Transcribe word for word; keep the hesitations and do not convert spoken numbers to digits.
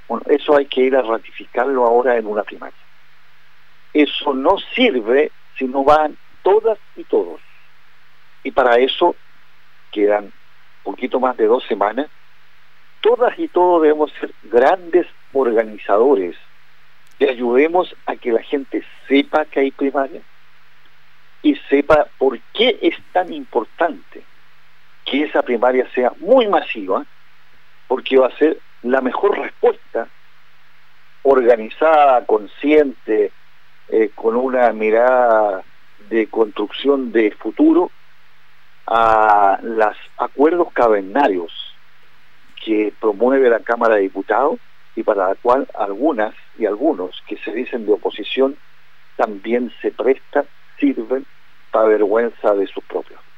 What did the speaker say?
Bueno, eso hay que ir a ratificarlo ahora en una primaria. Eso no sirve si no van todas y todos. Y para eso quedan poquito más de dos semanas. Todas y todos debemos ser grandes organizadores que ayudemos a que la gente sepa que hay primaria y sepa por qué es tan importante que esa primaria sea muy masiva, porque va a ser la mejor respuesta organizada, consciente, eh, con una mirada de construcción de futuro a los acuerdos cavernarios que promueve la Cámara de Diputados y para la cual algunas y algunos que se dicen de oposición también se prestan, sirven para vergüenza de sus propios.